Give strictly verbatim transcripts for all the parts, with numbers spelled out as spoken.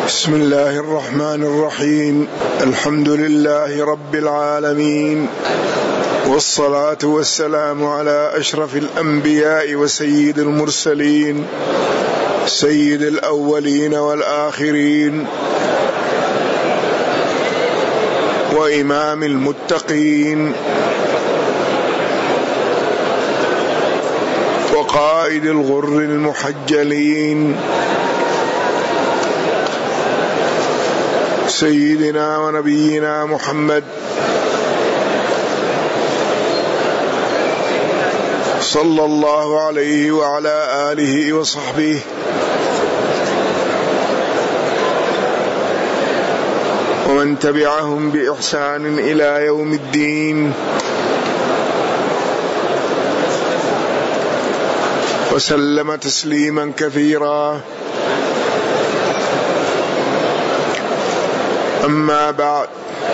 بسم الله الرحمن الرحيم. الحمد لله رب العالمين، والصلاة والسلام على أشرف الأنبياء وسيد المرسلين، سيد الأولين والآخرين، وإمام المتقين، وقائد الغر المحجلين، سيدنا ونبينا محمد صلى الله عليه وعلى آله وصحبه ومن تبعهم بإحسان إلى يوم الدين، وسلم تسليما كثيرا. أما بعد،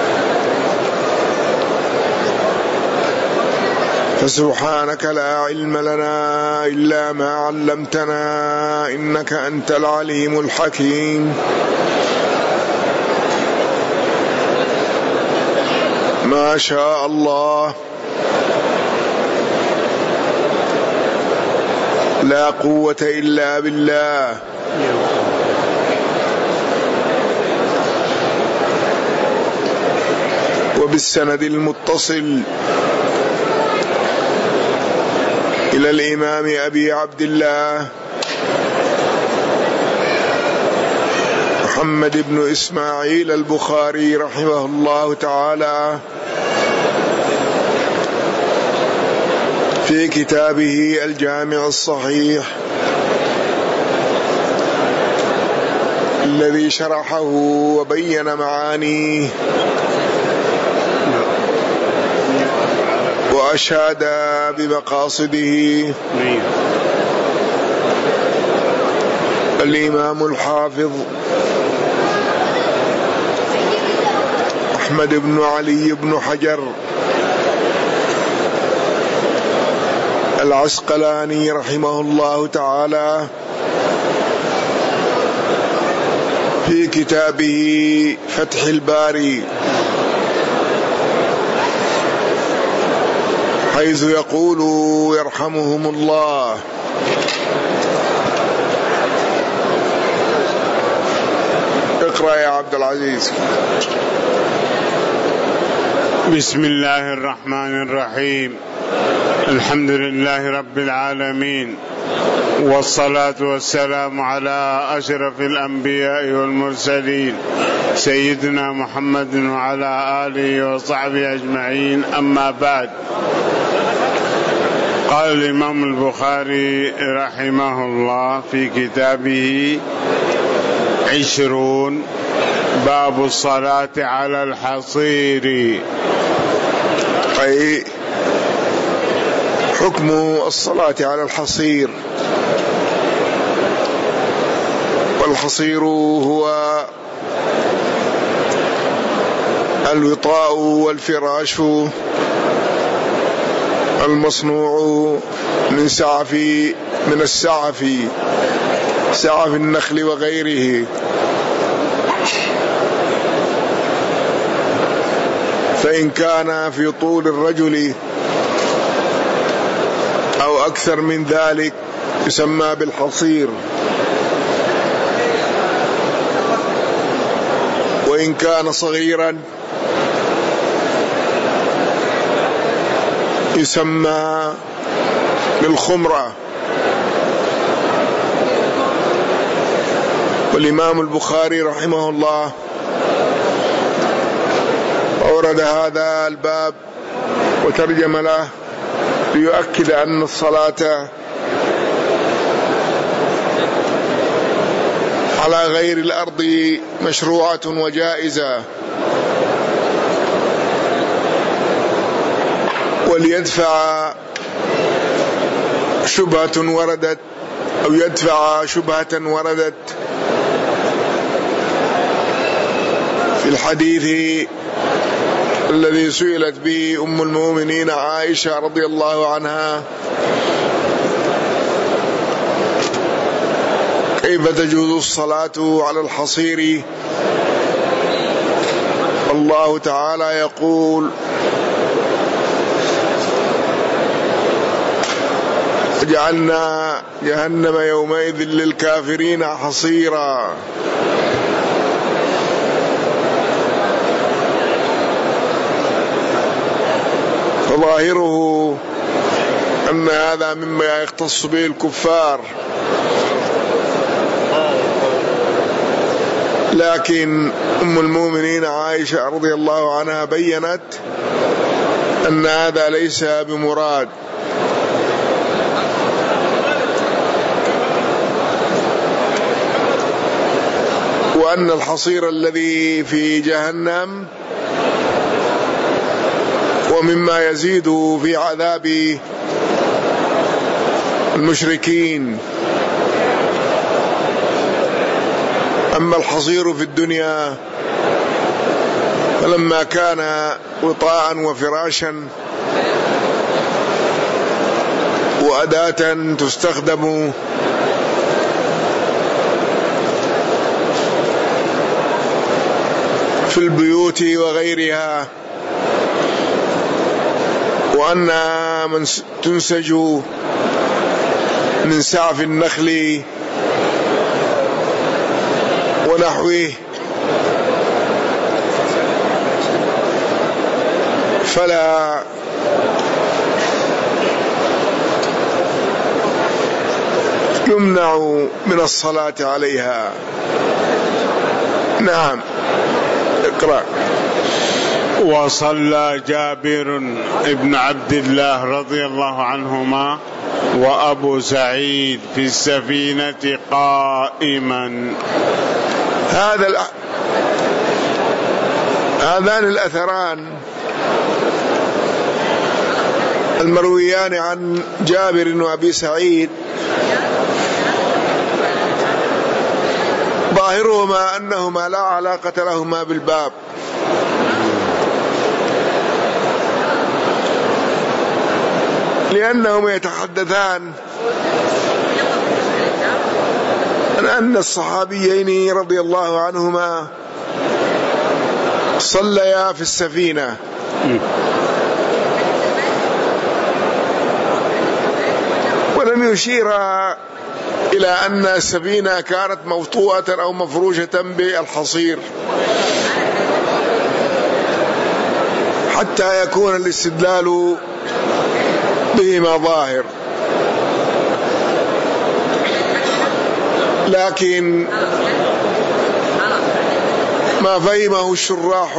فسبحانك لا علم لنا إلا ما علمتنا، إنك أنت العليم الحكيم. ما شاء الله، لا قوة إلا بالله. وبالسند المتصل إلى الإمام أبي عبد الله محمد بن إسماعيل البخاري رحمه الله تعالى في كتابه الجامع الصحيح الذي شرحه وبين معانيه وأشاد بمقاصده الإمام الحافظ أحمد بن علي بن حجر العسقلاني رحمه الله تعالى في كتابه فتح الباري، حيث يقول يرحمهم الله: اقرأ يا عبد العزيز. بسم الله الرحمن الرحيم. الحمد لله رب العالمين، والصلاة والسلام على أشرف الأنبياء والمرسلين، سيدنا محمد وعلى آله وصحبه أجمعين. أما بعد، قال الإمام البخاري رحمه الله في كتابه عشرون: باب الصلاة على الحصير، أي حكم الصلاة على الحصير. والحصير هو الوطاء والفراش المصنوع من سعف من السعف سعف النخل وغيره، فإن كان في طول الرجل أو أكثر من ذلك يسمى بالحصير، وإن كان صغيرا يسمى بالخمرة. والإمام البخاري رحمه الله أورد هذا الباب وترجم له ليؤكد أن الصلاة على غير الأرض مشروعة وجائزة، وليدفع شبهة وردت أو يدفع شبهة وردت في الحديث الذي سئلت به أم المؤمنين عائشة رضي الله عنها: كيف تجوز الصلاة على الحصير؟ الله تعالى يقول: جعلنا جهنم يومئذ للكافرين حصيرا. فظاهره أن هذا مما يختص به الكفار، لكن أم المؤمنين عائشة رضي الله عنها بيّنت أن هذا ليس بمراد، وأن الحصير الذي في جهنم ومما يزيد في عذاب المشركين. أما الحصير في الدنيا فلما كان وطاء وفراشا وأداة تستخدم في البيوت وغيرها، وأنها من تنسج من سعف النخل ونحوه، فلا يمنع من الصلاة عليها. نعم، اقرأ. وصلى جابر بن عبد الله رضي الله عنهما وأبو سعيد في السفينة قائما. هذا الأ... هذان الأثران المرويان عن جابر وأبي سعيد ظاهرهما أنهما لا علاقة لهما بالباب، لأنهما يتحدثان عن أن الصحابيين رضي الله عنهما صليا في السفينة، ولم يشيرا إلى أن السفينة كانت موطوءة أو مفروشة بالحصير حتى يكون الاستدلال بهما ظاهر. لكن ما فهمه الشراح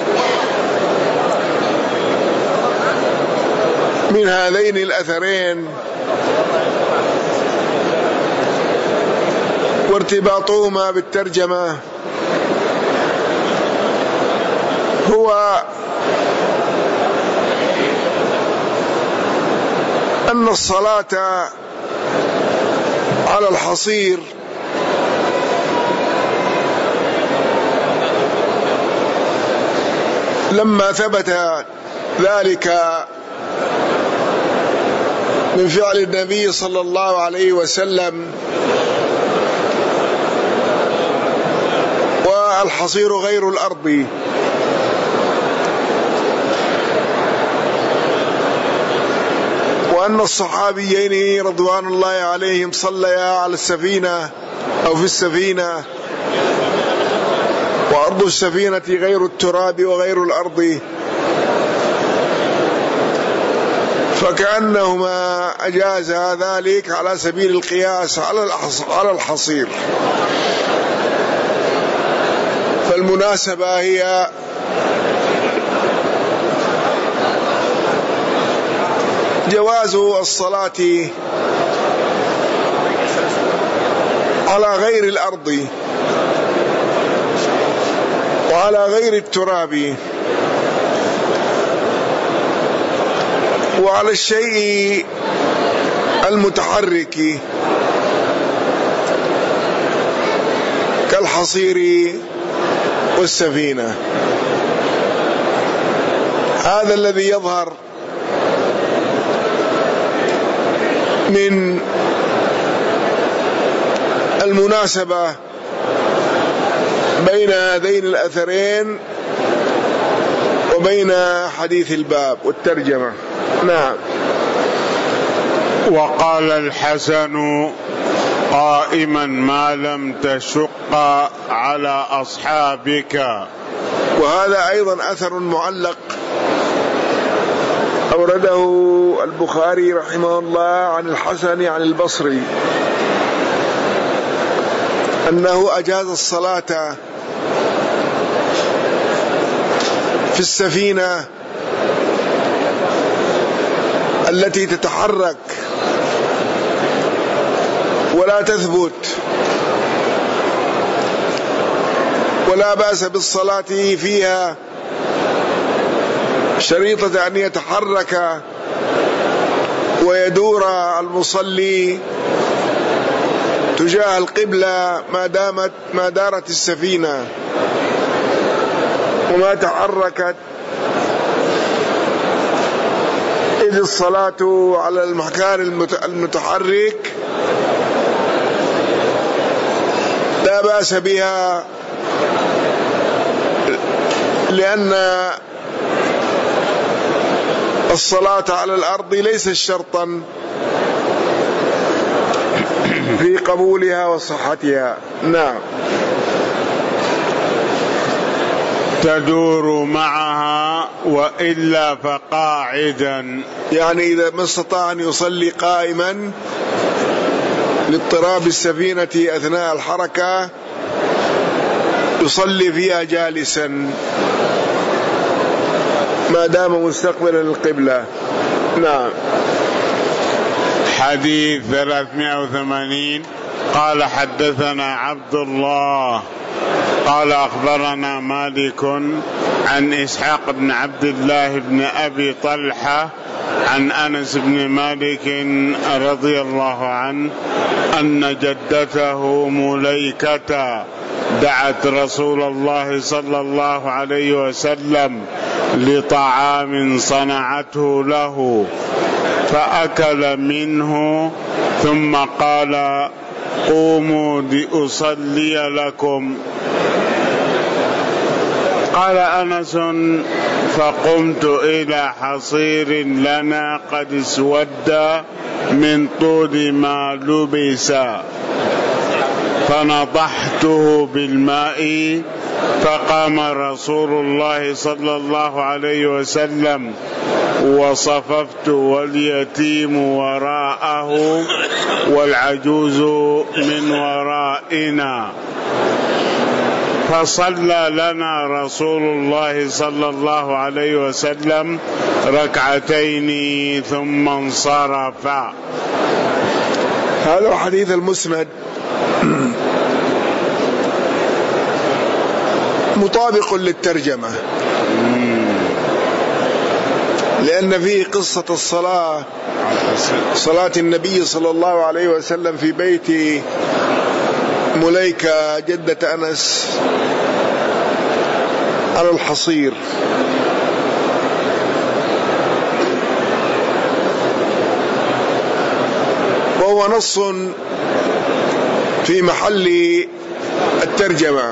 من هذين الأثرين وارتباطهما بالترجمة هو أن الصلاة على الحصير لما ثبت ذلك من فعل النبي صلى الله عليه وسلم، والحصير غير الأرض، وأن الصحابيين رضوان الله عليهم صليا على السفينة أو في السفينة، وأرض السفينة غير التراب وغير الأرض، فكأنهما أجاز ذلك على سبيل القياس على الحصير. فالمناسبة هي جواز الصلاة على غير الأرض وعلى غير التراب وعلى الشيء المتحرك كالحصير والسفينة. هذا الذي يظهر من المناسبة بين هذين الأثرين وبين حديث الباب والترجمة. نعم. وقال الحسن قائما ما لم تشق على أصحابك. وهذا أيضا أثر معلق أورده البخاري رحمه الله عن الحسن عن البصري أنه أجاز الصلاة في السفينة التي تتحرك ولا تثبت، ولا بأس بالصلاة فيها، شريطة أن يتحرك ويدور المصلي تجاه القبلة ما دامت ما دارت السفينة وما تحركت، إذ الصلاة على المكان المتحرك لا بأس بها، لأن الصلاة على الأرض ليست شرطا في قبولها وصحتها. نعم. تدور معها وإلا فقاعدا، يعني إذا ما استطاع أن يصلي قائما لاضطراب السفينة أثناء الحركة يصلي فيها جالسا ما دام مستقبلا القبلة. نعم. حديث ثلاثمائة وثمانين. قال حدثنا عبد الله قال أخبرنا مالك عن إسحاق بن عبد الله بن أبي طلحة عن أنس بن مالك رضي الله عنه أن جدته مليكة دعت رسول الله صلى الله عليه وسلم لطعام صنعته له فأكل منه ثم قال قوموا لأصلي لكم. قال أنس فقمت إلى حصير لنا قد اسود من طول ما لبس فنضحته بالماء فقام رسول الله صلى الله عليه وسلم وصففت واليتيم وراءه والعجوز من ورائنا فصلى لنا رسول الله صلى الله عليه وسلم ركعتين ثم انصرف. هذا حديث المسند مطابق للترجمة، لأن فيه قصة الصلاة صلاة النبي صلى الله عليه وسلم في بيت مليكة جدة أنس على الحصير، وهو نص في محل الترجمة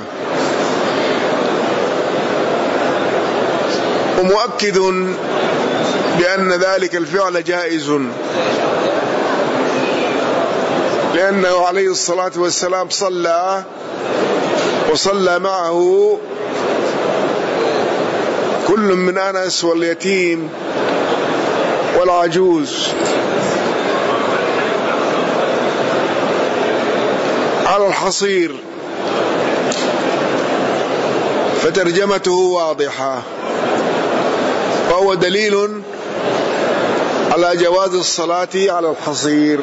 ومؤكد بأن ذلك الفعل جائز، لأنه عليه الصلاة والسلام صلى وصلى معه كل من أنس واليتيم والعجوز على الحصير، فترجمته واضحة، وهو دليل على جواز الصلاة على الحصير.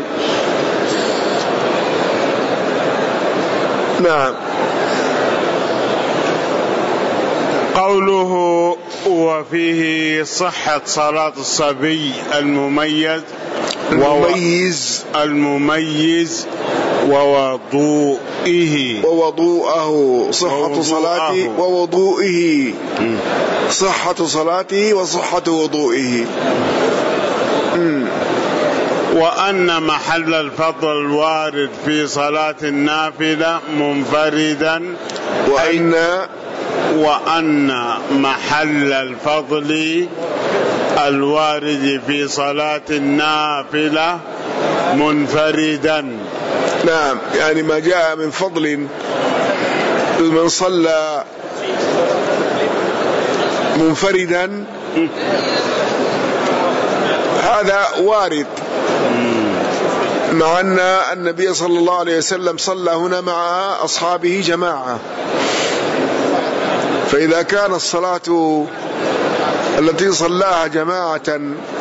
نعم. قوله وفيه صحة صلاة الصبي المميز المميز المميز ووضوئه ووضوءه صحة صلاته ووضوئه صحة صلاته وصحة وضوئه. وأن محل الفضل الوارد في صلاة النافلة منفردا، وأن وأن محل الفضل الوارد في صلاة النافلة منفردا. نعم، يعني ما جاء من فضل من صلى منفردا هذا وارد، مع أن النبي صلى الله عليه وسلم صلى هنا مع أصحابه جماعة، فإذا كان الصلاة التي صلاها جماعة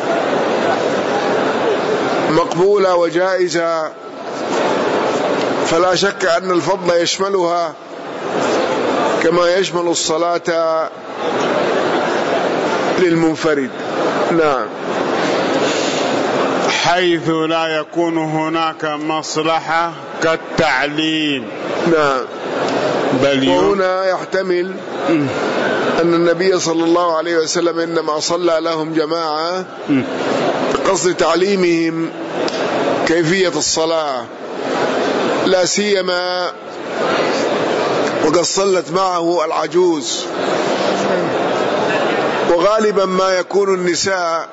مقبولة وجائزة فلا شك أن الفضل يشملها كما يشمل الصلاة للمنفرد. نعم، حيث لا يكون هناك مصلحة كالتعليم. نعم، بل وهنا يحتمل أن النبي صلى الله عليه وسلم إنما صلى لهم جماعة بقصد تعليمهم كيفية الصلاة، لا سيما وقد صلت معه العجوز، وغالبا ما يكون النساء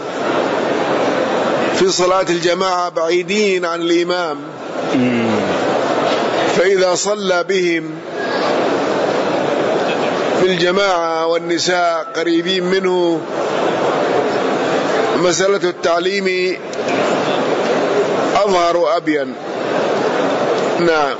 في صلاة الجماعة بعيدين عن الإمام، فإذا صلى بهم في الجماعة والنساء قريبين منه مسألة التعليم أظهر وأبين. نعم،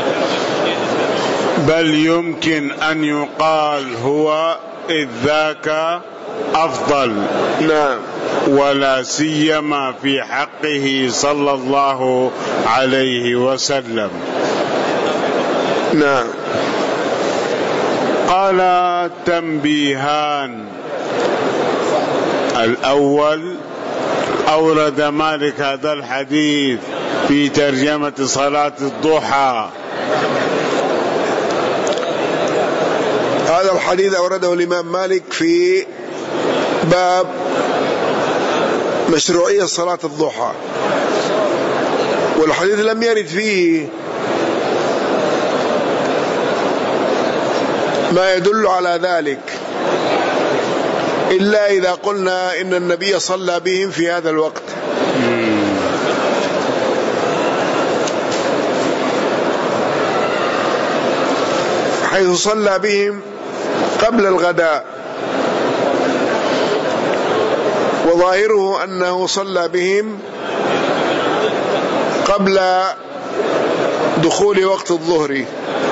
بل يمكن أن يقال هو إذ ذاك أفضل. نعم، ولا سيما في حقه صلى الله عليه وسلم. نعم. قال تنبيهان. الأول، أورد مالك هذا الحديث في ترجمة صلاة الضحى. هذا الحديث أورده الإمام مالك في باب مشروعية صلاة الضحى، والحديث لم يرد فيه ما يدل على ذلك إلا إذا قلنا إن النبي صلى بهم في هذا الوقت. حيث صلى بهم قبل الغداء، وظاهره أنه صلى بهم قبل دخول وقت الظهر،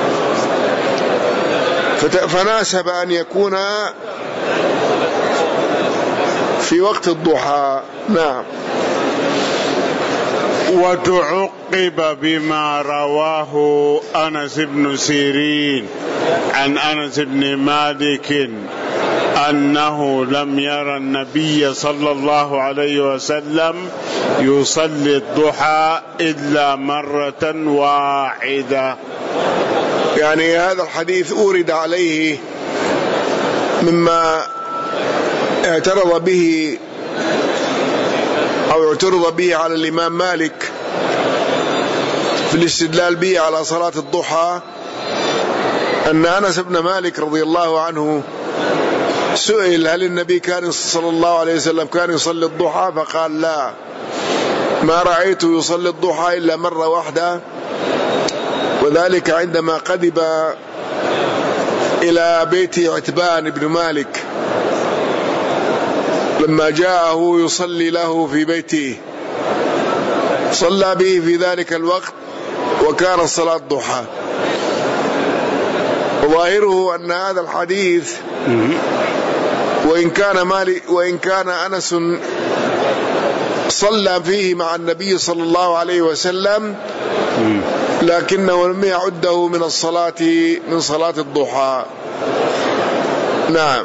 فناسب أن يكون في وقت الضحى. نعم. وتعقب بما رواه أنس بن سيرين عن أنس بن مالك أنه لم يرى النبي صلى الله عليه وسلم يصلي الضحى إلا مرة واحدة. يعني هذا الحديث أورد عليه مما اعترض به أو اعترض به على الإمام مالك في الاستدلال به على صلاة الضحى، أن أنس بن مالك رضي الله عنه سئل هل النبي كان صلى الله عليه وسلم كان يصلي الضحى، فقال لا، ما رأيته يصلي الضحى إلا مرة واحدة، وذلك عندما قدم إلى بيت عتبان بن مالك لما جاءه يصلي له في بيته، صلى به في ذلك الوقت وكان صلاة ضحى. وظاهره أن هذا الحديث وإن كان مالك وإن كان أنس صلى فيه مع النبي صلى الله عليه وسلم، لكنه لم يعده من الصلاة من صلاة الضحى. نعم.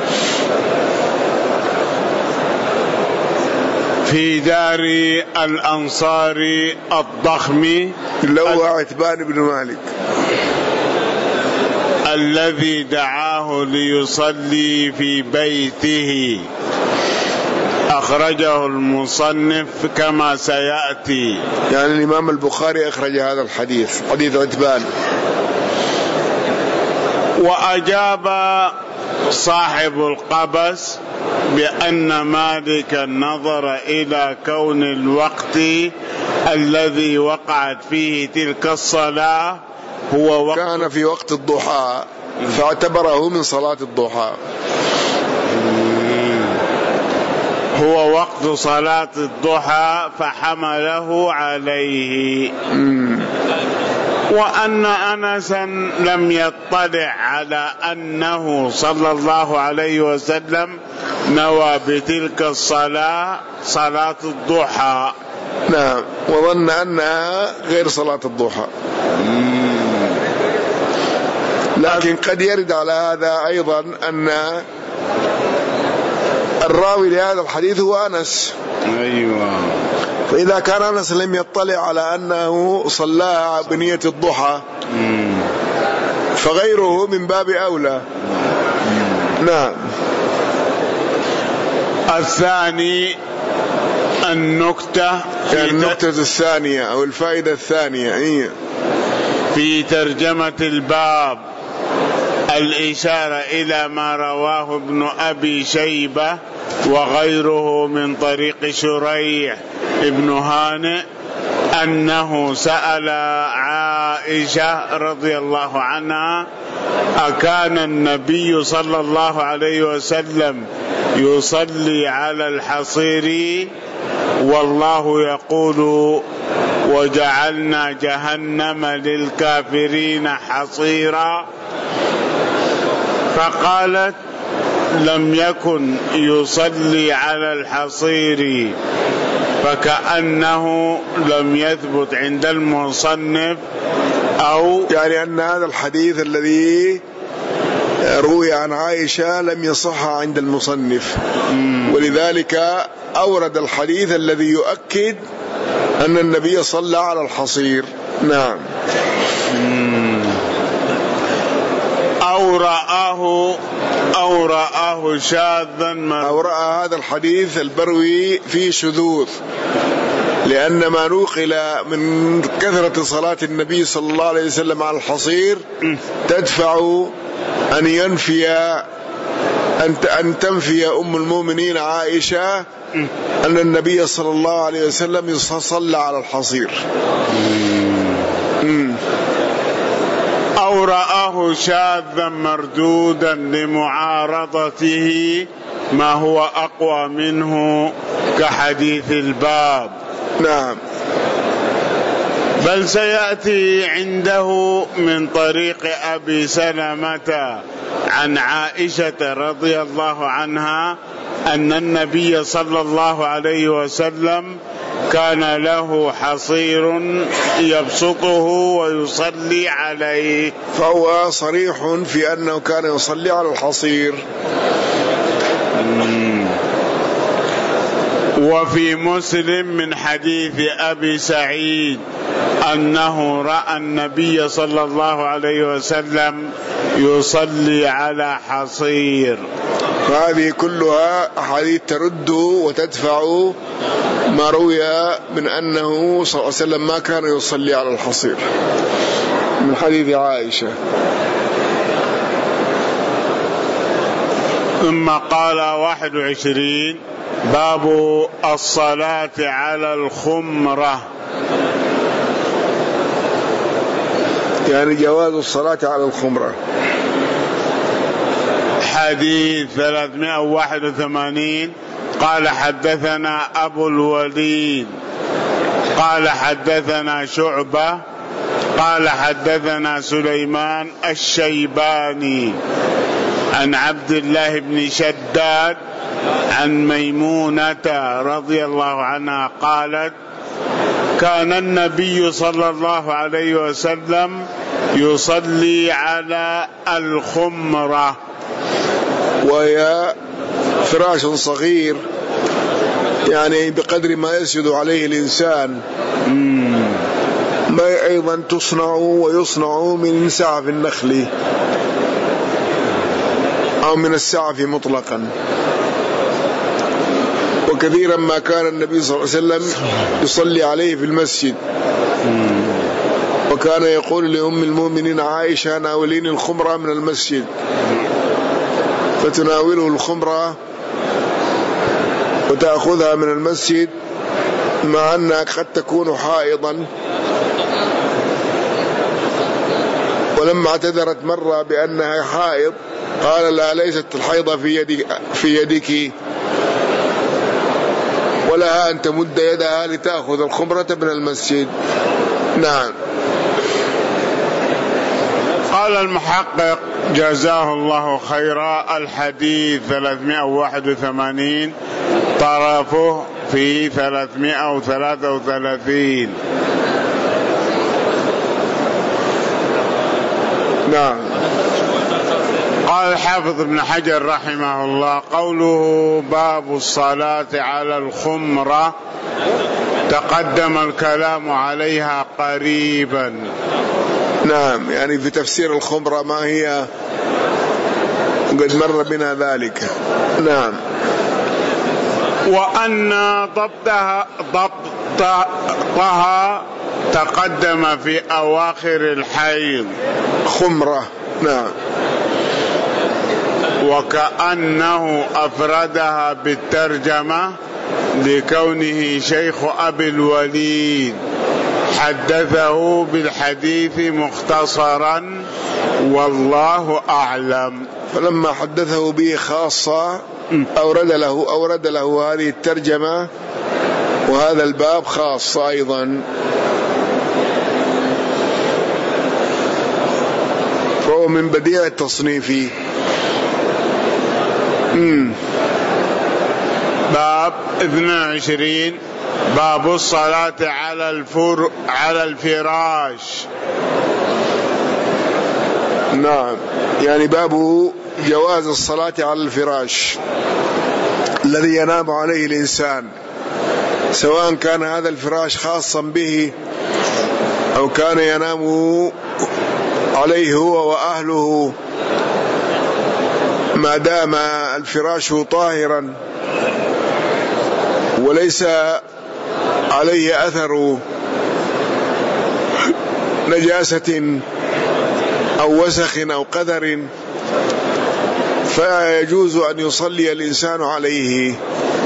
في دار الأنصار الضخم اللي هو عتبان بن مالك الذي دعاه ليصلي في بيته أخرجه المصنف كما سيأتي. يعني الإمام البخاري أخرج هذا الحديث، حديث عتبان. وأجاب صاحب القبس بأن مالكا نظر إلى كون الوقت الذي وقعت فيه تلك الصلاة هو وقت كان في وقت الضحى فاعتبره من صلاة الضحى، هو وقت صلاة الضحى فحمله عليه. وأن أنسا لم يطلع على أنه صلى الله عليه وسلم نوى بتلك الصلاة صلاة الضحى. نعم، وظن أنها غير صلاة الضحى. لكن قد يرد على هذا أيضا أن الراوي لهذا الحديث هو أنس. أيوة. فإذا كان أنس لم يطلع على أنه صلاها بنية الضحى فغيره من باب أولى. نعم. الثاني النكتة يعني النكتة الثانية أو الفائدة الثانية هي في ترجمة الباب الإشارة إلى ما رواه ابن أبي شيبة وغيره من طريق شريح ابن هانئ أنه سأل عائشة رضي الله عنها أكان النبي صلى الله عليه وسلم يصلي على الحصير والله يقول وجعلنا جهنم للكافرين حصيرا، فقالت لم يكن يصلي على الحصير، فكأنه لم يثبت عند المصنف أو يعني أن هذا الحديث الذي روي عن عائشة لم يصح عند المصنف، ولذلك أورد الحديث الذي يؤكد أن النبي صلى على الحصير. نعم. أو رآه أو رآه شاذا أو رأى هذا الحديث البروي فيه شذوذ، لأن ما نوقل من كثرة صلاة النبي صلى الله عليه وسلم على الحصير تدفع أن ينفي أن أن تنفي أم المؤمنين عائشة أن النبي صلى الله عليه وسلم صلى على الحصير. أو رآه شاذا مردودا لمعارضته ما هو أقوى منه كحديث الباب. نعم. بل سيأتي عنده من طريق أبي سلمة عن عائشة رضي الله عنها أن النبي صلى الله عليه وسلم كان له حصير يبسطه ويصلي عليه، فهو صريح في أنه كان يصلي على الحصير. وفي مسلم من حديث أبي سعيد أنه رأى النبي صلى الله عليه وسلم يصلي على حصير. فهذه كلها أحاديث ترد وتدفع ما روي من أنه صلى الله عليه وسلم ما كان يصلي على الحصير من حديث عائشة. ثم قال واحد وعشرين باب الصلاة على الخمرة، يعني جواز الصلاة على الخمرة. حديث ثلاثمائة وواحد وثمانين قال حدثنا أبو الوليد قال حدثنا شعبة قال حدثنا سليمان الشيباني عن عبد الله بن شداد عن ميمونة رضي الله عنها قالت كان النبي صلى الله عليه وسلم يصلي على الخمرة، وهي فراش صغير يعني بقدر ما يسجد عليه الإنسان، ما أيضا تصنع ويصنع من سعف النخل أو من السعف مطلقا، وكثيرا ما كان النبي صلى الله عليه وسلم يصلي عليه في المسجد، وكان يقول لأم المؤمنين عائشة ناوليني الخمرة من المسجد، فتناوله الخمرة وتأخذها من المسجد مع أنها قد تكون حائضا. ولما اعتذرت مرة بأنها حائض قال لا، ليست الحيضة في يدك, في يدك ولها أن تمد يدها لتأخذ الخمرة من المسجد. نعم. قال المحقق جزاه الله خيرا: الحديث ثلاثمائة وواحد وثمانين طرفه في ثلاثمائة وثلاثة وثلاثين. نعم. قال الحافظ ابن حجر رحمه الله: قوله باب الصلاة على الخمرة تقدم الكلام عليها قريبا. نعم، يعني في تفسير الخمرة ما هي قد مر بنا ذلك. نعم. وأن ضبطها ضبطها تقدم في أواخر الحيض. خمرة. نعم. وكأنه أفردها بالترجمة لكونه شيخ أبي الوليد حدثه بالحديث مختصرا والله أعلم. فلما حدثه به خاصة أورد له أورد له هذه الترجمة وهذا الباب خاص أيضا، فهو من بديع التصنيف. مم. باب اثنين وعشرين باب الصلاة على الفر على الفراش. نعم، يعني باب جواز الصلاة على الفراش الذي ينام عليه الإنسان، سواء كان هذا الفراش خاصا به أو كان ينام عليه هو وأهله، ما دام الفراش طاهرا وليس عليه أثر نجاسة أو وسخ أو قذر، فيجوز أن يصلي الإنسان عليه.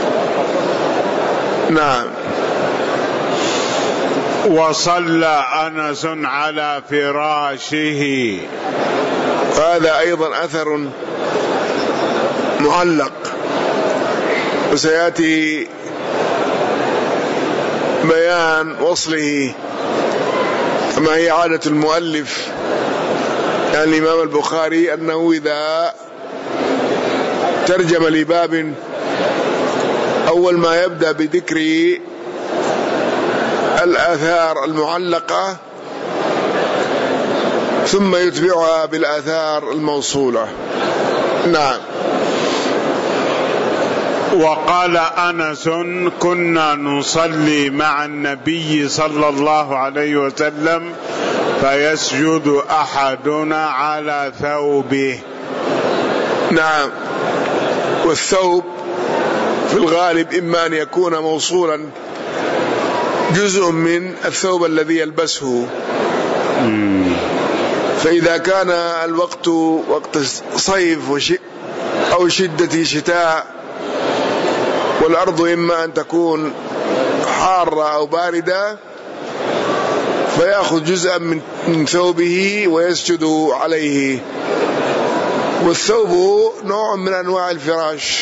نعم. وصلى أنس على فراشه، هذا أيضا أثر معلق، وسيأتي بيان وصله كما هي عادة المؤلف يعني الإمام البخاري، أنه إذا ترجم لباب أول ما يبدأ بذكر الآثار المعلقة ثم يتبعها بالآثار الموصولة. نعم. وقال أنس: كنا نصلي مع النبي صلى الله عليه وسلم فيسجد أحدنا على ثوبه. نعم. والثوب في الغالب إما أن يكون موصولا جزء من الثوب الذي يلبسه، فإذا كان الوقت وقت صيف أو شدة شتاء والأرض إما أن تكون حارة أو باردة فيأخذ جزءا من ثوبه ويسجد عليه. والثوب نوع من أنواع الفراش،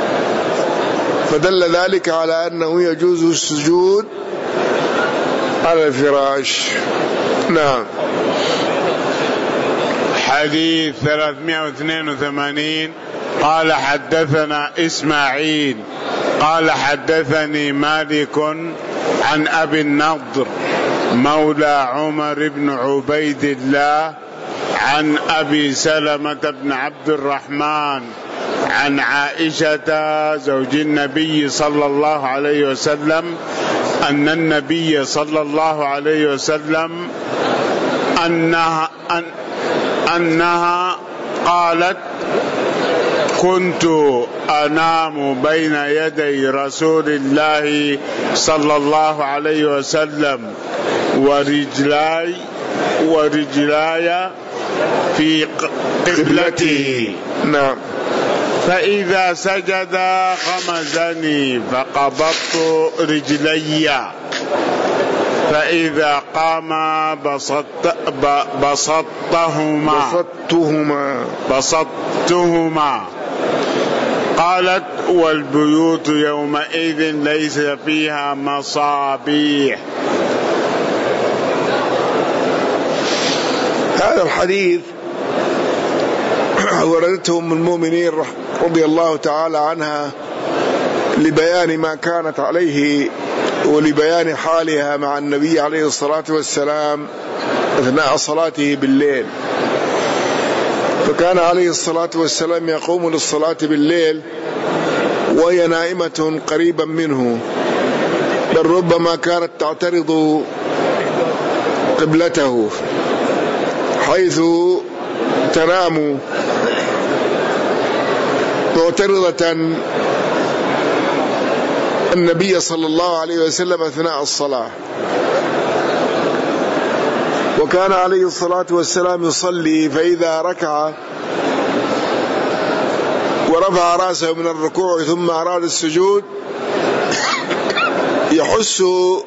فدل ذلك على أنه يجوز السجود على الفراش. نعم. حديث ثلاثمائة واثنين وثمانين قال حدثنا إسماعيل قال حدثني مالك عن أبي النضر مولى عمر بن عبيد الله عن أبي سلمة بن عبد الرحمن عن عائشة زوج النبي صلى الله عليه وسلم أن النبي صلى الله عليه وسلم أنها, أن أنها قالت كنت أنام بين يدي رسول الله صلى الله عليه وسلم ورجلاي ورجلاي في قبلته. نعم. فإذا سجد غمزني فقبضت رجلي، فإذا قام بسط بسطتهما بسطتهما بسطتهما قالت: والبيوت يومئذ ليس فيها مصابيح. هذا الحديث وردته أم المؤمنين رضي الله تعالى عنها لبيان ما كانت عليه ولبيان حالها مع النبي عليه الصلاة والسلام أثناء صلاته بالليل. فكان عليه الصلاة والسلام يقوم للصلاة بالليل وهي نائمة قريبا منه، بل ربما كانت تعترض قبلته حيث تنام معترضة النبي صلى الله عليه وسلم أثناء الصلاة. وكان عليه الصلاة والسلام يصلي، فإذا ركع ورفع رأسه من الركوع ثم أراد السجود يحس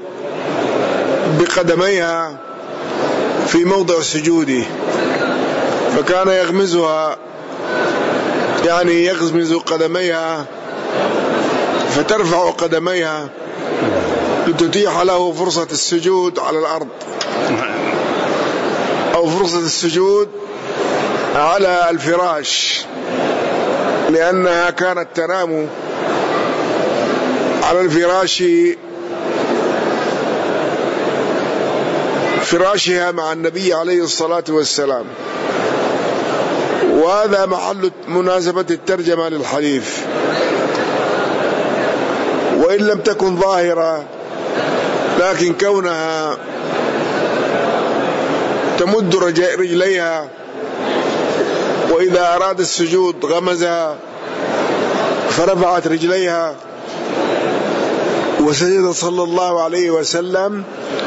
بقدميها في موضع سجوده، فكان يغمزها، يعني يغمز قدميها فترفع قدميها لتتيح له فرصة السجود على الأرض أو فرصة السجود على الفراش، لأنها كانت تنام على الفراش فراشها مع النبي عليه الصلاة والسلام. وهذا محل مناسبة الترجمة للحديث، وإن لم تكن ظاهرة، لكن كونها تمد رجليها وإذا أراد السجود غمزها فرفعت رجليها وسجد صلى الله عليه وسلم،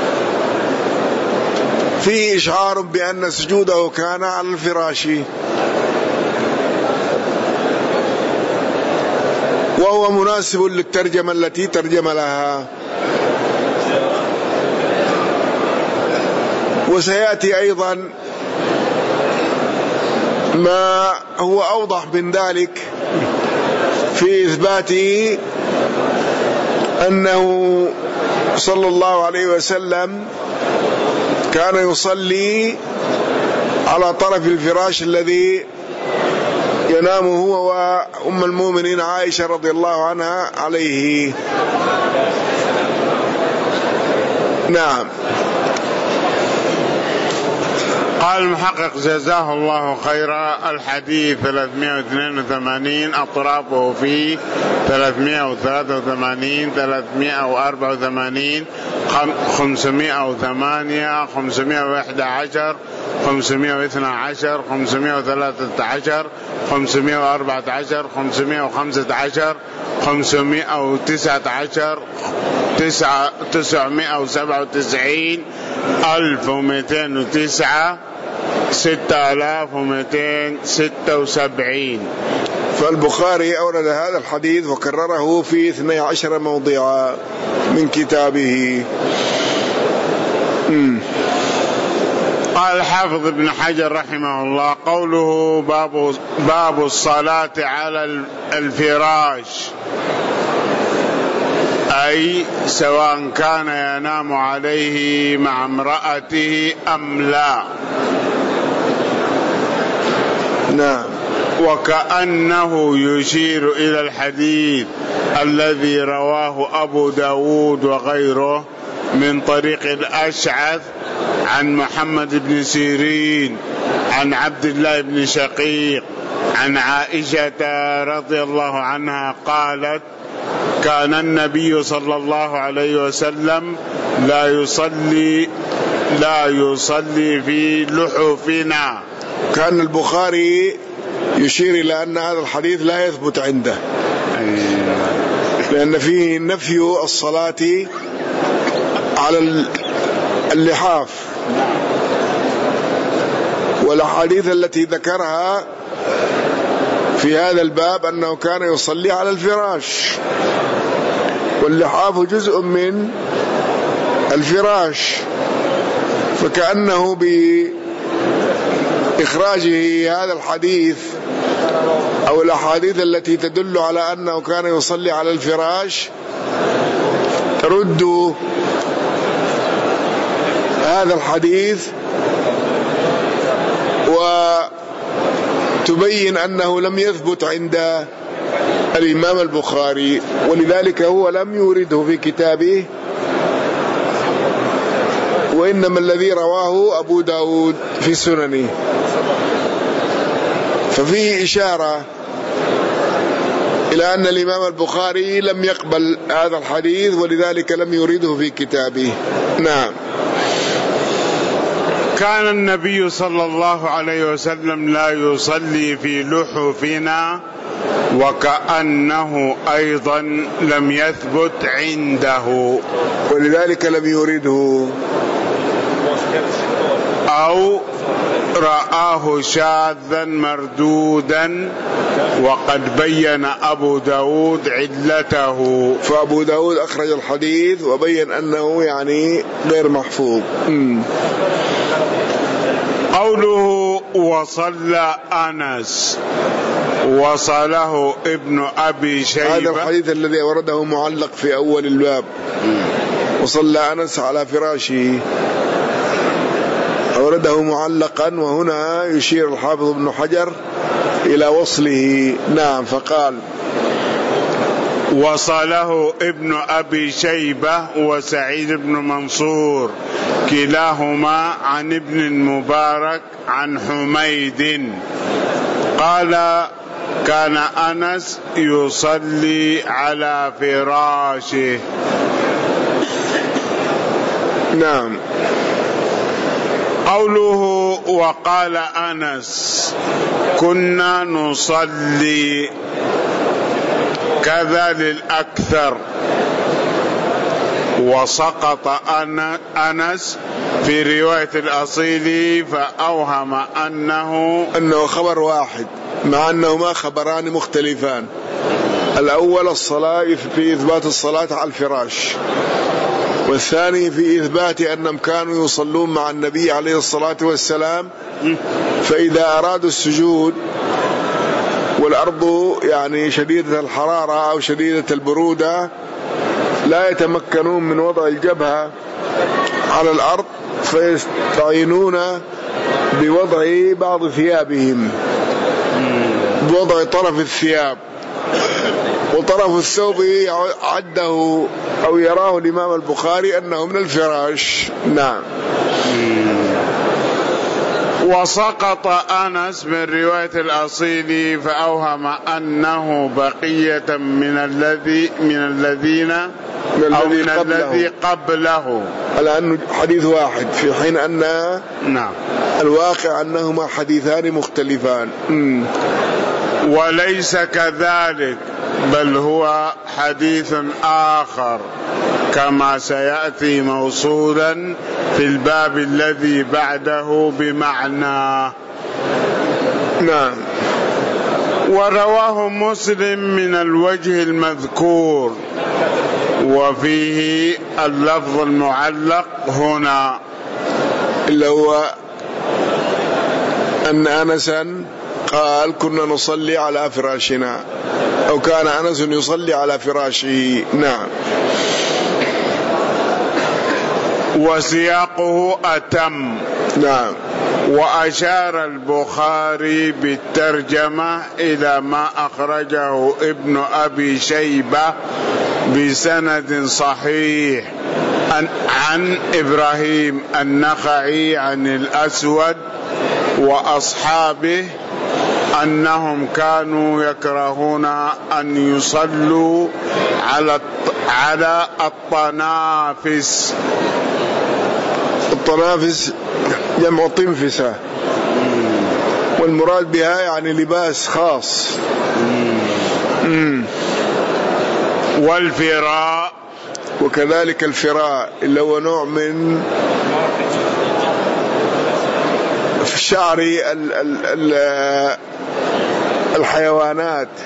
فيه إشعار بأن سجوده كان على الفراش، وهو مناسب للترجمة التي ترجم لها. وسيأتي أيضا ما هو أوضح من ذلك في إثبات أنه صلى الله عليه وسلم كان يصلي على طرف الفراش الذي ينام هو وأم المؤمنين عائشة رضي الله عنها عليه. نعم. قال المحقق جزاه الله خيرا: الحديث ثلاثمائة واثنين وثمانين، أطرافه فيه ثلاثمائة وثلاثة وثمانين، ثلاثمائة وأربعة وثمانين، خمسمائة وثمانية، خمسمائة وأحد عشر، خمسمائة واثني عشر، خمسمائة وثلاثة عشر، خمسمائة وأربعة عشر، خمسمائة وخمسة عشر، خمسمائة وتسعة عشر، تسعمائة وسبعة وتسعين، ألف ومئتين وتسعة، ستة آلاف ومئتين وستة وسبعين. فالبخاري أورد هذا الحديث وكرره في اثني عشر موضعا من كتابه. م. قال الحافظ ابن حجر رحمه الله: قوله باب, باب الصلاة على الفراش، أي سواء كان ينام عليه مع امرأته أم لا. نعم. وكأنه يشير إلى الحديث الذي رواه أبو داود وغيره من طريق الأشعث عن محمد بن سيرين عن عبد الله بن شقيق عن عائشة رضي الله عنها قالت: كان النبي صلى الله عليه وسلم لا يصلي لا يصلي في لحوفنا. كان البخاري يشير إلى أن هذا الحديث لا يثبت عنده، لأن فيه نفي الصلاة على اللحاف، والأحاديث التي ذكرها في هذا الباب أنه كان يصلي على الفراش، واللحاف جزء من الفراش، فكأنه بإخراجه هذا الحديث أو الأحاديث التي تدل على أنه كان يصلي على الفراش ترد هذا الحديث وتبين أنه لم يثبت عند الإمام البخاري، ولذلك هو لم يورده في كتابه، وإنما الذي رواه أبو داود في سننه. ففيه إشارة إلى أن الإمام البخاري لم يقبل هذا الحديث، ولذلك لم يورده في كتابه. نعم. كان النبي صلى الله عليه وسلم لا يصلي في لحفنا، وكأنه أيضا لم يثبت عنده، ولذلك لم يورده، أو رآه شاذا مردودا، وقد بين أبو داود علته. فأبو داود أخرج الحديث وبين أنه يعني غير محفوظ. م. قوله وصلى أنس وصله ابن أبي شيبة، هذا الحديث الذي ورده معلق في أول الباب، وصلى أنس على فراشه، ورده معلقا، وهنا يشير الحافظ ابن حجر إلى وصله. نعم. فقال وصله ابن أبي شيبة وسعيد بن منصور كلاهما عن ابن المبارك عن حميد قال كان أنس يصلي على فراشه. نعم. قوله وقال أنس كنا نصلي كذا للأكثر، وسقط أنس في رواية الأصيل فأوهم أنه أنه خبر واحد، مع أنهما خبران مختلفان. الأول الصلاة في إثبات الصلاة على الفراش، والثاني في إثبات أنهم كانوا يصلون مع النبي عليه الصلاة والسلام، فإذا أرادوا السجود والأرض يعني شديدة الحرارة أو شديدة البرودة لا يتمكنون من وضع الجبهة على الأرض، فيستعينون بوضع بعض ثيابهم، بوضع طرف الثياب، وطرف الثوب عده أو يراه الإمام البخاري أنه من الفراش. نعم. وسقط أنس من رواية الأصيل فأوهم أنه بقية من الذي من الذين أو من الذي قبله، على أنه حديث واحد، في حين أن نعم الواقع أنهما حديثان مختلفان. م. وليس كذلك، بل هو حديث آخر كما سيأتي موصولا في الباب الذي بعده بمعنى. نعم. ورواه مسلم من الوجه المذكور، وفيه اللفظ المعلق هنا اللي هو أن أنسا قال كنا نصلي على فراشنا، أو كان أنس يصلي على فراشه. نعم. وسياقه أتم. نعم. وأشار البخاري بالترجمة إلى ما أخرجه ابن أبي شيبة بسند صحيح عن إبراهيم النخعي عن الأسود وأصحابه أنهم كانوا يكرهون أن يصلوا على على الطنافس. الطنافس جمع طنفسة، والمراد بها يعني لباس خاص. مم. والفراء، وكذلك الفراء اللي هو نوع من في شعر ال ال ال الحيوانات.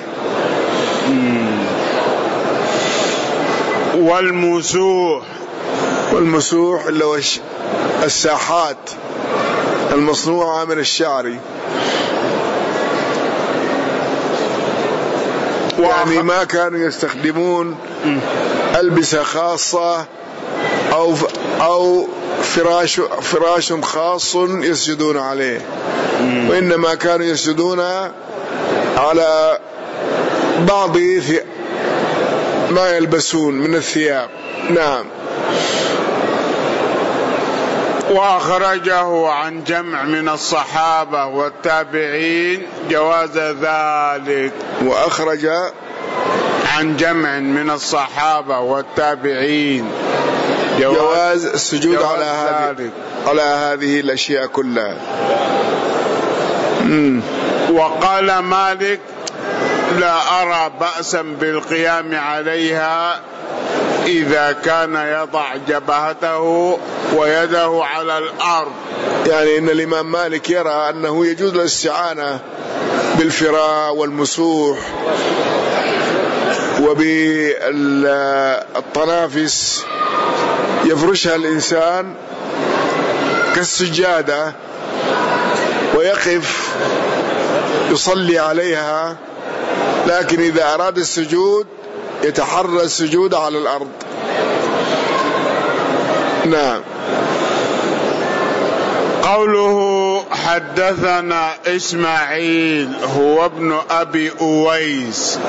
والمسوح، والمسوح اللي هو الساحات المصنوعة من الشعر، يعني ما كانوا يستخدمون ألبسة خاصة أو أو فراش فراش خاص يسجدون عليه، وإنما كانوا يسجدون على بعض ما يلبسون من الثياب. نعم. وأخرجه عن جمع من الصحابة والتابعين جواز ذلك. وأخرج عن جمع من الصحابة والتابعين جواز, جواز السجود جواز على هذه على هذه الأشياء كلها. مم. وقال مالك: لا أرى بأسا بالقيام عليها إذا كان يضع جبهته ويده على الأرض. يعني إن الإمام مالك يرى أنه يجوز الاستعانة بالفراء والمسوح وبالطنافس يفرشها الإنسان كالسجادة ويقف يصلي عليها، لكن إذا أراد السجود يتحرى السجود على الأرض. نعم. قوله حدثنا إسماعيل هو ابن أبي أويس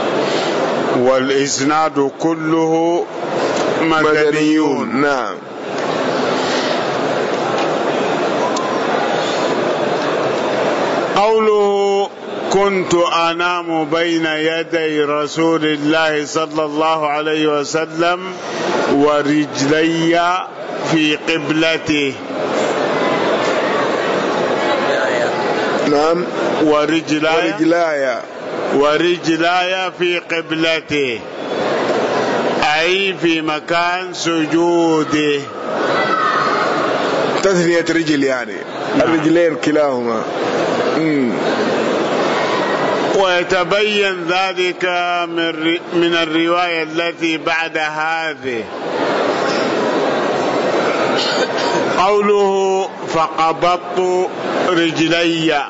والإسناد كله مدنيون. نعم. قوله كنت أنام بين يدي رسول الله صلى الله عليه وسلم ورجلي في قبلته. نعم. ورجلاي ورجلاي ورجلاي في قبلته، أي في مكان سجوده. تثنية رجل يعني الرجلين كلاهما. مم. ويتبين ذلك من الرواية التي بعد هذه. قوله فقبضت رجلي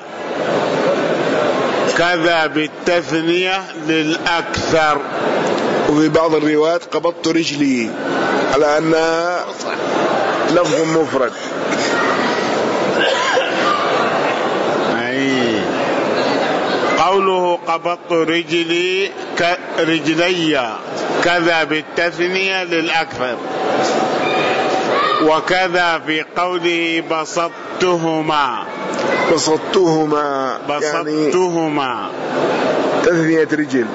كذا بالتثنية للأكثر، وفي بعض الروايات قبضت رجلي على أنها لفظ مفرد. أي. قوله قبضت رجلي رجلي كذا بالتثنية للأكثر، وكذا في قوله بسطتهما بسطتهما بسطتهما يعني تثنية رجل.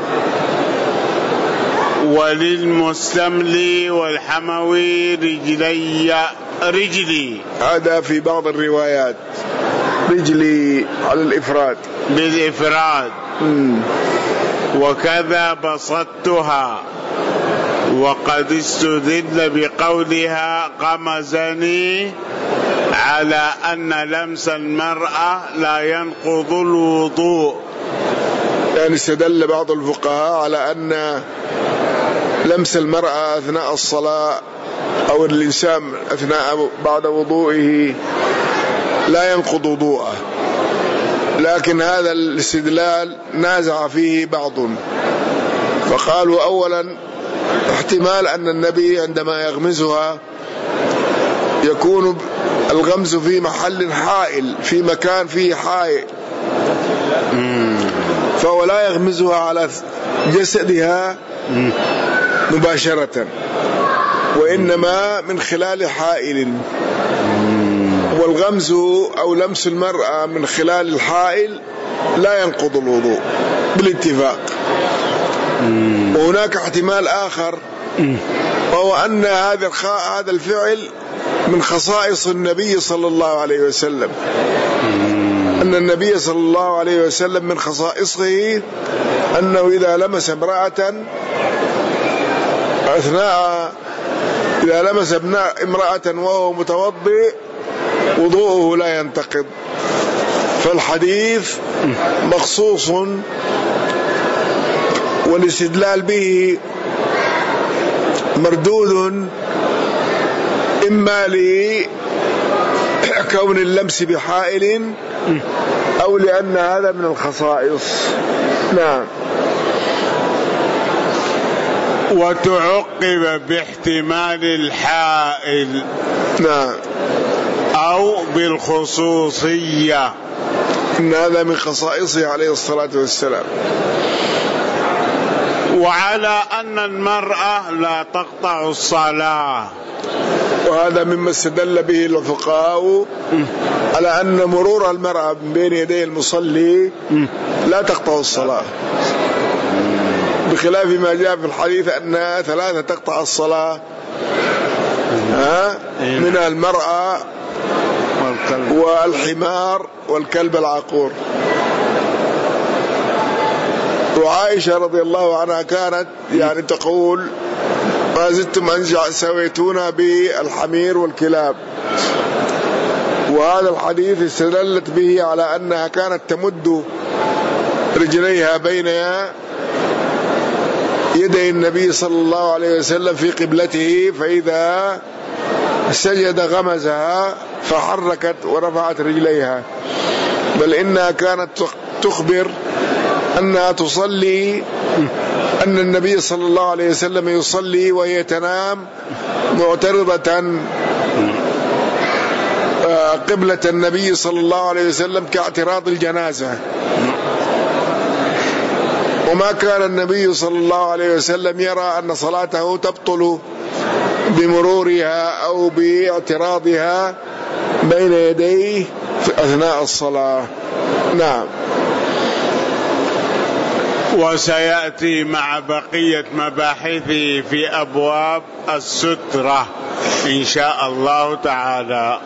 وللمستملي والحموي رجلي رجلي، هذا في بعض الروايات رجلي على الإفراد بالإفراد. مم. وكذا بسطتها. وقد استدل بقولها غمزني على أن لمس المرأة لا ينقض الوضوء. يعني استدل بعض الفقهاء على أن لمس المرأة أثناء الصلاة أو الإنسان أثناء بعد وضوئه لا ينقض وضوءه، لكن هذا الاستدلال نازع فيه بعض، فقالوا أولا احتمال أن النبي عندما يغمزها يكون الغمز في محل حائل، في مكان فيه حائل، فهو لا يغمزها على جسدها مباشرة، وإنما من خلال حائل. والغمز أو لمس المرأة من خلال الحائل لا ينقض الوضوء بالاتفاق. وهناك احتمال آخر، وهو أن هذا هذا الفعل من خصائص النبي صلى الله عليه وسلم، أن النبي صلى الله عليه وسلم من خصائصه أنه إذا لمس امرأة أثناء إذا لمس امرأة وهو متوضئ وضوءه لا ينتقض. فالحديث مخصوص، والاستدلال به مردود إما لكون اللمس بحائل أو لأن هذا من الخصائص. نعم. وتعقب باحتمال الحائل. نعم. أو بالخصوصية، إن هذا من خصائصه عليه الصلاة والسلام. وعلى أن المرأة لا تقطع الصلاة، وهذا مما استدل به الفقهاء على أن مرور المرأة بين يدي المصلي لا تقطع الصلاة، بخلاف ما جاء في الحديث أنها ثلاثة تقطع الصلاة، ها من المرأة والحمار والكلب العقور. وعائشة رضي الله عنها كانت يعني تقول: ما زدتم أن سويتونا بالحمير والكلاب. وهذا الحديث استدلت به على أنها كانت تمد رجليها بين يدي النبي صلى الله عليه وسلم في قبلته، فإذا سجد غمزها فحركت ورفعت رجليها، بل إنها كانت تخبر أنها تصلي، أن النبي صلى الله عليه وسلم يصلي وهي تنام معترضة قبلة النبي صلى الله عليه وسلم كاعتراض الجنازة. وما كان النبي صلى الله عليه وسلم يرى أن صلاته تبطل بمرورها أو باعتراضها بين يديه في أثناء الصلاة. نعم. وسيأتي مع بقية مباحثه في أبواب السترة إن شاء الله تعالى.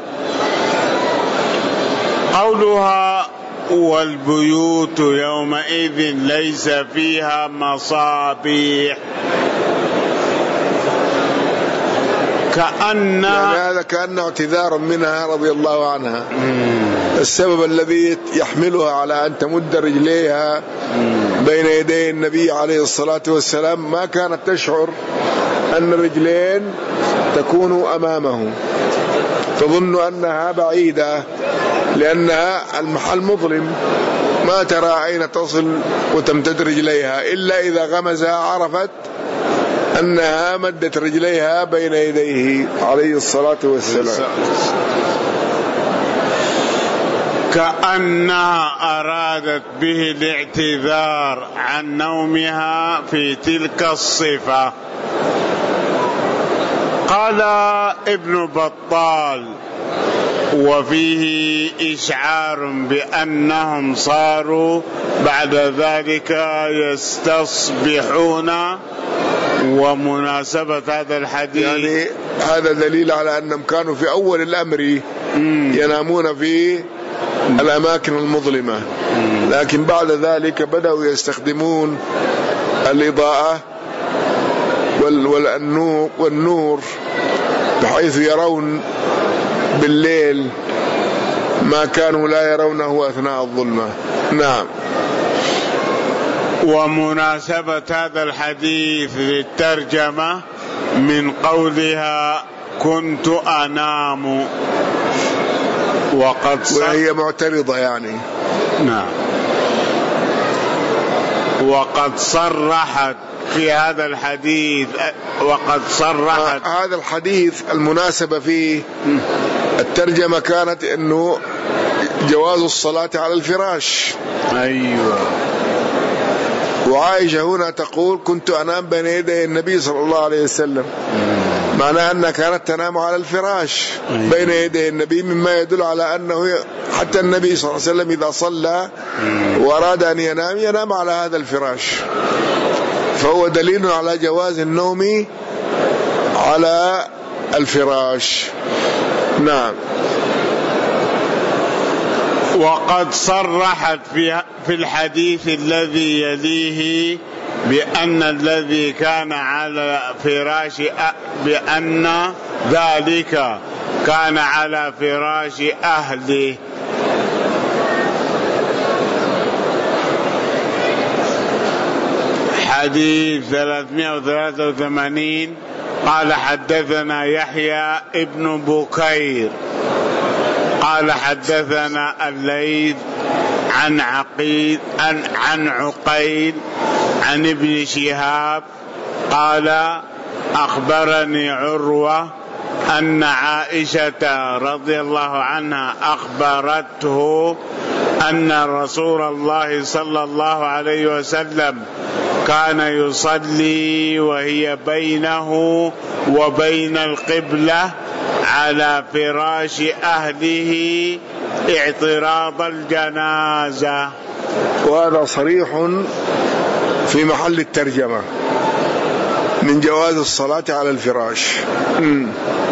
قولها: والبيوت يومئذ ليس فيها مصابيح، كأن يعني هذا كأنه اعتذار منها رضي الله عنها. السبب الذي يحملها على أن تمد رجليها بين يدي النبي عليه الصلاة والسلام ما كانت تشعر أن الرجلين تكون أمامه، تظن أنها بعيدة لأنها المحل مظلم، ما ترى أين تصل وتمتد رجليها، إلا إذا غمزها عرفت أنها مدت رجليها بين يديه عليه الصلاة والسلام. كأنها أرادت به الاعتذار عن نومها في تلك الصفة. قال ابن بطال: وفيه إشعار بأنهم صاروا بعد ذلك يستصبحون. ومناسبة هذا الحديث يعني هذا دليل على أنهم كانوا في أول الأمر ينامون في الأماكن المظلمة، لكن بعد ذلك بدأوا يستخدمون الإضاءة والنور والنور بحيث يرون بالليل ما كانوا لا يرونه أثناء الظلمة. نعم. ومناسبة هذا الحديث للترجمة من قولها: كنت أنام، وقد وهي معترضة يعني. نعم. وقد صرحت في هذا الحديث وقد صرحت هذا الحديث المناسبة فيه الترجمة كانت إنه جواز الصلاة على الفراش. أيوة. وعائشة هنا تقول: كنت أنام بين يدي النبي صلى الله عليه وسلم، معناه أنها كانت تنام على الفراش بين يدي النبي، مما يدل على أنه حتى النبي صلى الله عليه وسلم إذا صلى وأراد أن ينام ينام على هذا الفراش، فهو دليل على جواز النوم على الفراش. نعم. وقد صرحت في في الحديث الذي يليه بأن الذي كان على فراش بأن ذلك كان على فراش أهله. حديث ثلاثمائة وثلاثة وثمانين قال حدثنا يحيى ابن بكير قال حدثنا الليث عن عقيل عن, عن عقيل عن ابن شهاب قال أخبرني عروة أن عائشة رضي الله عنها أخبرته أن رسول الله صلى الله عليه وسلم كان يصلي وهي بينه وبين القبلة على فراش أهله اعتراض الجنازة. وهذا صريح في محل الترجمة من جواز الصلاة على الفراش. م.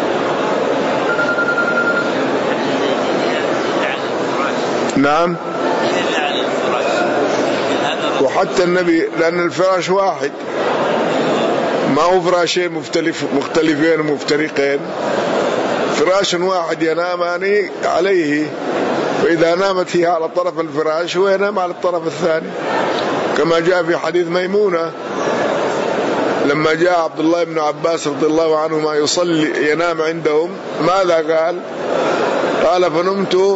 نعم. وحتى النبي لأن الفراش واحد ما هو فراشين مختلف مختلفين ومفترقين، فراش واحد ينامان عليه، وإذا نامت هي على طرف الفراش هو ينام على الطرف الثاني، كما جاء في حديث ميمونة لما جاء عبد الله بن عباس رضي الله عنهما يصلي ينام عندهم ماذا قال؟ قال فنمت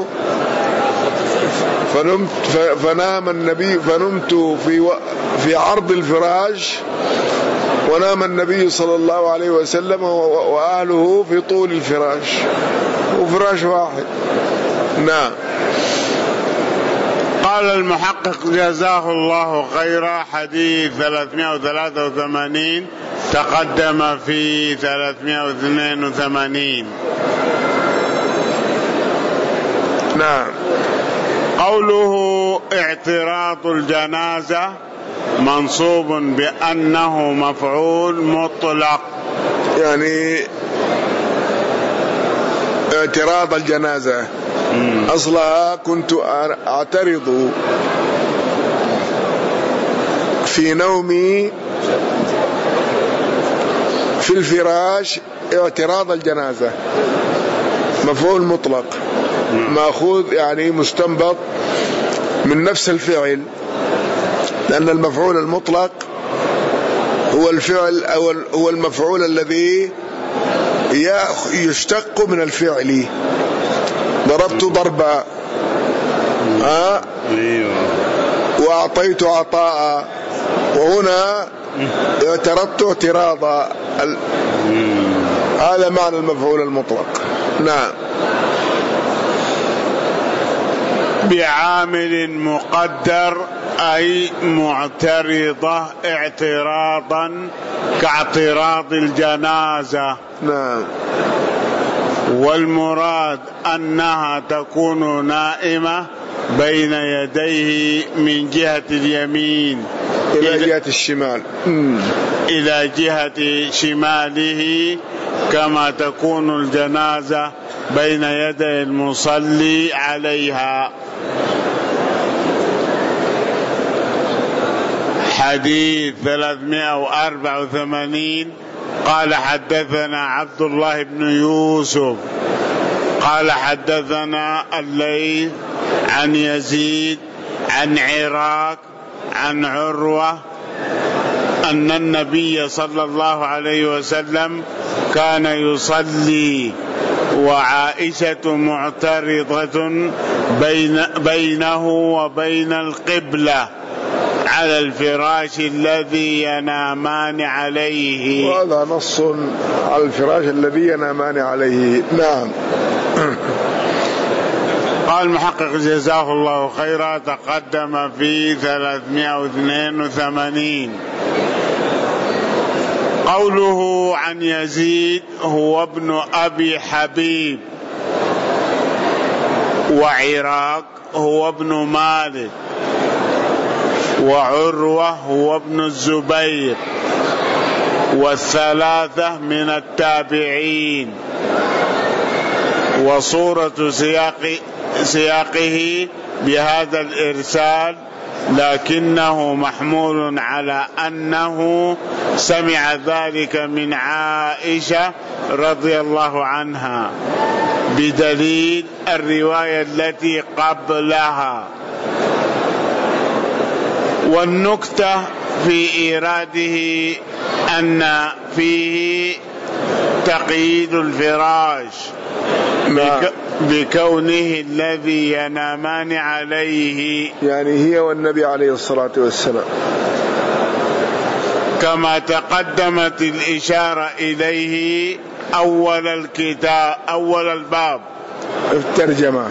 فنمت فنام النبي فنمت في في عرض الفراش ونام النبي صلى الله عليه وسلم وأهله في طول الفراش، وفراش واحد. نعم. قال المحقق جزاه الله خيرا حديث ثلاثمائة وثلاثة وثمانين تقدم في ثلاثمائة واثنين وثمانين. نعم. قوله اعتراض الجنازة منصوب بأنه مفعول مطلق، يعني اعتراض الجنازة مم. أصلها كنت أعترض في نومي في الفراش اعتراض الجنازة، مفعول مطلق مأخوذ يعني مستنبط من نفس الفعل، لأن المفعول المطلق هو الفعل أو هو المفعول الذي يشتق من الفعل. ضربت ضربا ها وأعطيت عطاء، وهنا اعترضت اعتراضا، هذا معنى المفعول المطلق. نعم. بعامل مقدر أي معترضة اعتراضا كاعتراض الجنازة. نعم. والمراد أنها تكون نائمة بين يديه من جهة اليمين إلى جهة الشمال إلى جهة شماله، كما تكون الجنازة بين يدي المصلي عليها. حديث ثلاثمائة وأربعة وثمانين قال حدثنا عبد الله بن يوسف قال حدثنا الليث عن يزيد عن عراك عن عروة أن النبي صلى الله عليه وسلم كان يصلي وعائشة معترضة بين بينه وبين القبلة على الفراش الذي ينامان عليه. وهذا نص على الفراش الذي ينامان عليه. نعم. قال محقق جزاه الله خيرا تقدم في ثلاثمائة واثنين وثمانين. قوله عن يزيد هو ابن أبي حبيب، وعراك هو ابن مالك، وعروة هو ابن الزبير، والثلاثة من التابعين. وصورة سياق سياقه بهذا الإرسال، لكنه محمول على أنه سمع ذلك من عائشة رضي الله عنها بدليل الرواية التي قبلها. والنكتة في إيراده أن فيه تقييد الفراش بك بكونه الذي ينامان عليه، يعني هي والنبي عليه الصلاة والسلام، كما تقدمت الإشارة إليه أول الكتاب أول الباب الترجمة،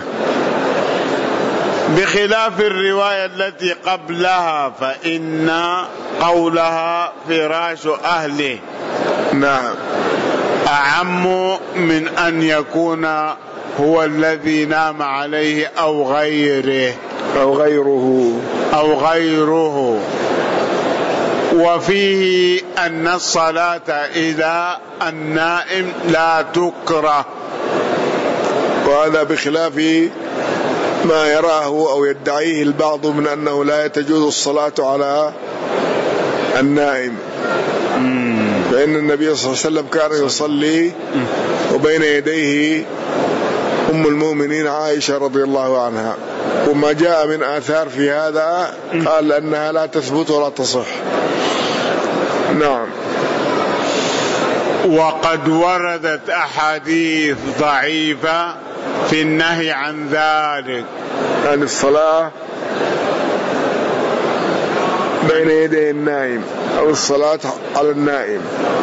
بخلاف الرواية التي قبلها فإن قولها فراش أهله نعم أعم من أن يكون هو الذي نام عليه أو غيره أو غيره أو غيره. وفيه أن الصلاة إلى النائم لا تكره، وهذا بخلاف ما يراه أو يدعيه البعض من أنه لا تجوز الصلاة على النائم، فإن النبي صلى الله عليه وسلم كان يصلي وبين يديه أم المؤمنين عائشة رضي الله عنها، وما جاء من آثار في هذا قال أنها لا تثبت ولا تصح. نعم. وقد وردت أحاديث ضعيفة في النهي عن ذلك، عن الصلاة بين يدي النائم أو الصلاة على النائم،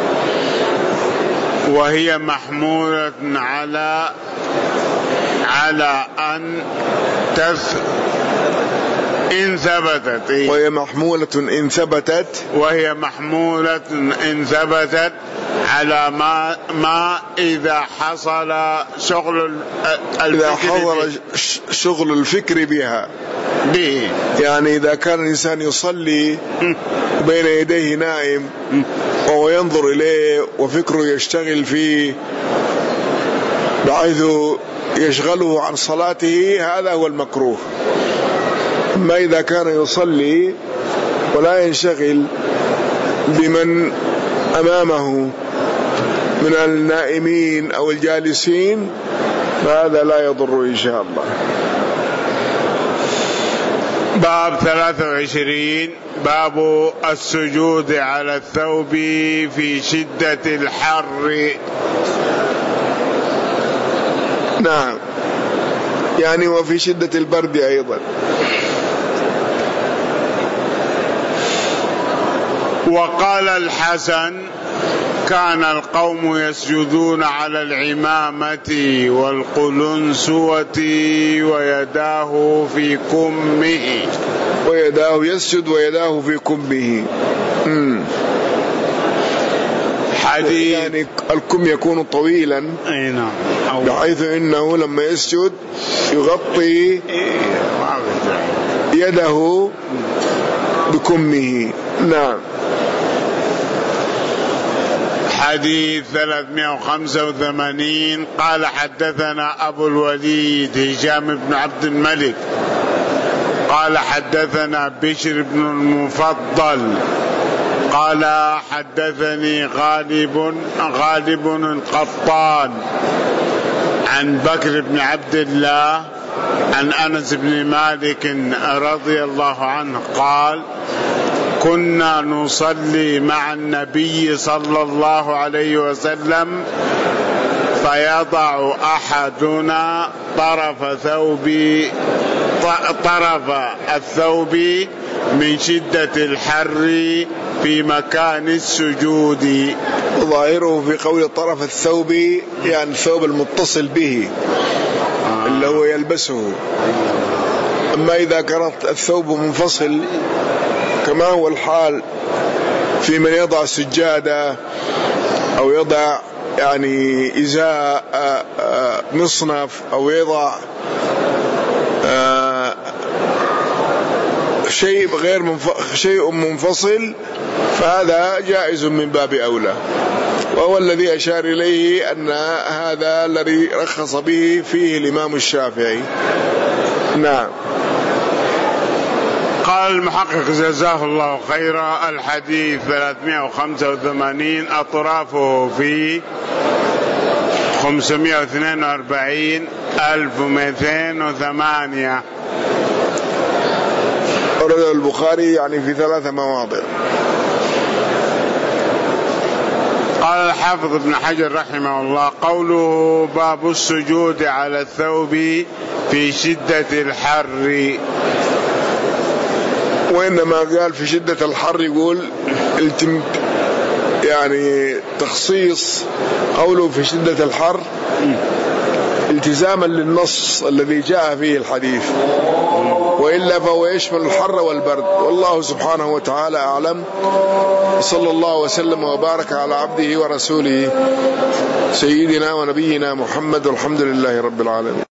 وهي محمولة على على أن تث إن ثبتت وهي محمولة إن ثبتت وهي محمولة إن ثبتت على ما ما إذا حصل شغل إذا حضر شغل الفكر بها به، يعني إذا كان الإنسان يصلي بين يديه نائم وهو ينظر إليه وفكره يشتغل فيه بحيث يشغله عن صلاته، هذا هو المكروه. أما إذا كان يصلي ولا ينشغل بمن أمامه من النائمين أو الجالسين فهذا لا يضر إن شاء الله. باب ثلاثة وعشرين باب السجود على الثوب في شدة الحر. نعم، يعني وفي شدة البرد أيضا. وقال الحسن كان القوم يسجدون على العمامة والقلنسوة ويداه في كمه. ويداه يسجد ويداه في كمه. مم. حديث يعني الكم يكون طويلا بحيث انه لما يسجد يغطي يده بكمه. نعم. حديث ثلاثمائة وخمسة وثمانين قال حدثنا أبو الوليد هشام بن عبد الملك قال حدثنا بشر بن المفضل قال حدثني غالب غالب القطان عن بكر بن عبد الله عن أنس بن مالك رضي الله عنه قال كنا نصلي مع النبي صلى الله عليه وسلم فيضع أحدنا طرف ثوب طرف الثوب من شدة الحر في مكان السجود. ظاهره في قول طرف الثوب يعني الثوب المتصل به آه. اللي هو يلبسه. أما إذا كانت الثوب منفصل كما هو الحال في من يضع سجادة أو يضع يعني إزاء مصنف أو يضع شيء غير منف... شيء منفصل فهذا جائز من باب أولى، وهو الذي أشار إليه أن هذا الذي رخص به فيه الإمام الشافعي. نعم. قال المحقق جزاه الله خيرا: الحديث ثلاثمائة وخمسة وثمانين، أطرافه في خمسمائة واثنين وأربعين ألف ومئتين وثمانية. أورده البخاري يعني في ثلاثة مواضع. قال الحافظ ابن حجر رحمه الله: قوله باب السجود على الثوب في شدة الحر. وإنما قال في شدة الحر يقول التم يعني تخصيص قوله في شدة الحر التزاما للنص الذي جاء فيه الحديث، وإلا فهو يشمل الحر والبرد. والله سبحانه وتعالى أعلم. صلى الله وسلم وبارك على عبده ورسوله سيدنا ونبينا محمد، والحمد لله رب العالمين.